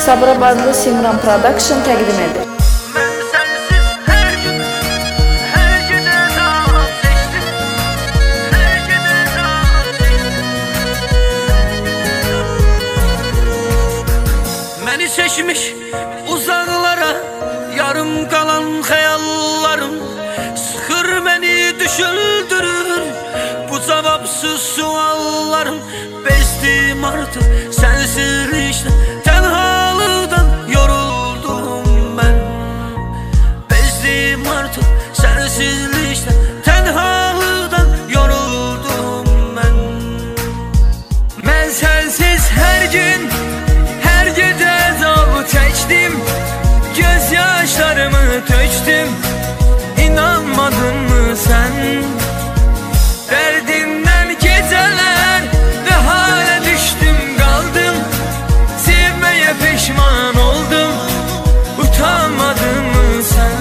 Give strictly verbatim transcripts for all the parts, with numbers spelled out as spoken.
Sabirabadlı Simran Production təqdim edir. Məni seçmiş uzaqlara yarım qalan xəyallarım, sıxır məni düşündürür bu cavabsız suallarım. Bezdim artıq sənsizlikdən, tənhalıqdan yoruldum mən. Bezdim artıq sənsizlikdən, tənhalıqdan yoruldum mən. Mən sənsiz hər gün, hər gecə əzabı çəkdim, göz yaşlarımı tökdüm. İnanmadın mı sən? Dərdindən gecələr və halə düşdüm qaldım. Sevməyə peşman oldum, utanmadın mı sən?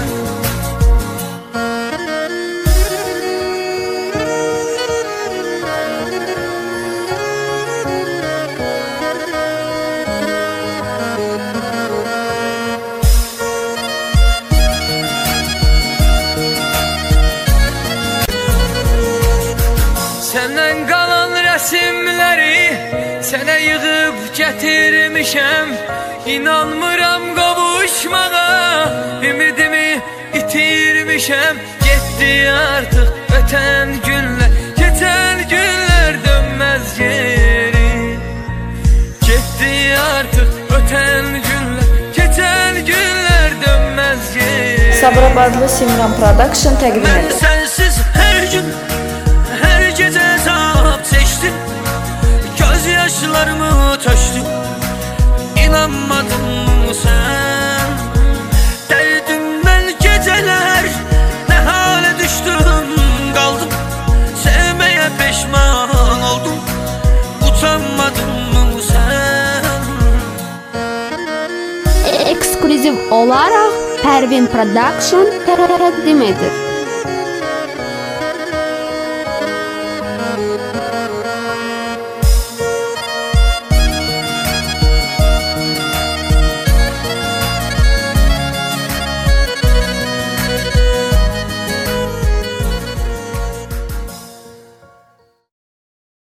Səndən qalan rəsimləri sənə yığıb gətirmişəm. İnanmıram qavuşmağa, ümidimi itirmişəm. Getdi artıq ötən günlər, keçən günlər dönməz geri. Getdi artıq ötən günlər, keçən günlər dönməz geri. Sabirabadlı Simran Production təqdim Mən edir. sənsiz hər gün, hər gecə əzab çəkdim, göz yaşlarımı tökdüm. İnanmadın mı sən? Dərdimdən gecələr nə halə düşdüm qaldım. Sevməyə peşman oldum, utanmadın mı sən? Eksklüziv olaraq Pervin Production təqdim edir.